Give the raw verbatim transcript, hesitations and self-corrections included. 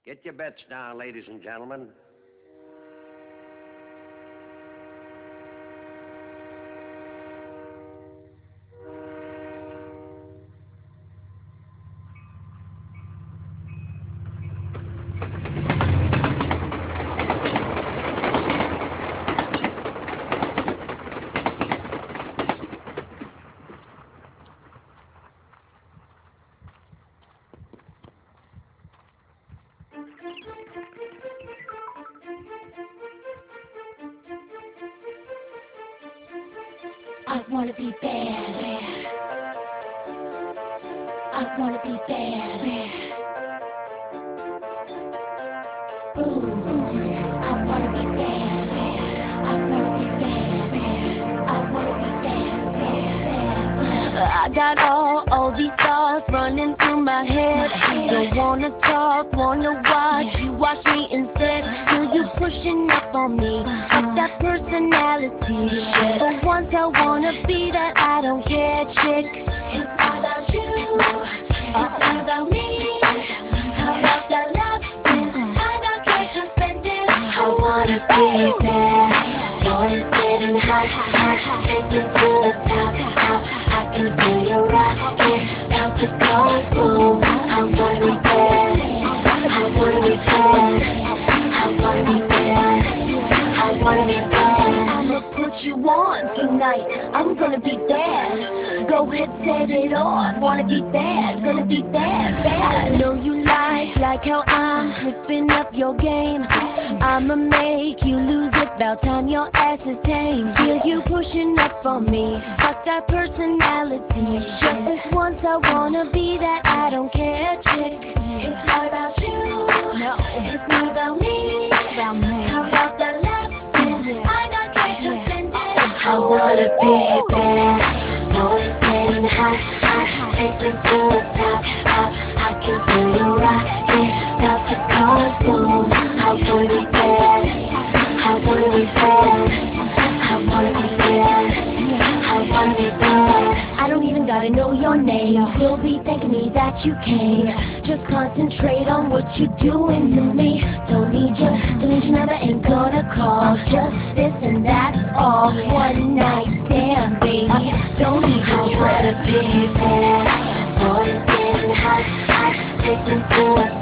Get your bets down, ladies and gentlemen. I wanna be bad. I wanna be bad. Ooh, I wanna be bad. I wanna be bad. I wanna be bad, bad, bad, bad. I got all, all these thoughts running through my head. Don't wanna talk, wanna watch you watch me instead. Feel you pushing up on me, fuck that personality shit. But once I wanna be that I don't care chick. It's not about you, it's not about me. How about that love spin? I got cash to spend it. I wanna be bad. Boys getting hot, hot, racing to the top, top. I can feel you rocking, about to cause boom. I wanna be bad, I wanna be bad, I wanna be bad, I wanna be bad. I'ma put you on tonight, I'm gonna be bad. Go ahead, set it off, wanna be bad, gonna be bad, bad. I know you like, like how I'm flipping up your game. I'ma make you lose it, about time your ass is tame. Feel you pushing up on me, fuck that personality. Just this once I wanna be that I don't care chick. It's not about you, no, it's not about me. About me. How about that love spin? I got cash to spend it. I wanna be bad. Boys getting hot, hot, racing to the top, top. I can feel you rocking, about to cause boom. I wanna be bad, I wanna be bad, I wanna be bad, I wanna be bad. I don't even gotta know your name, still be thanking me that you came. Just concentrate on what you're doing to me. Don't need you, delete your number, ain't gonna call. Just this and that's all, one night stand, baby. Don't even trip. I wanna be bad, boys getting hot, hot, racing to the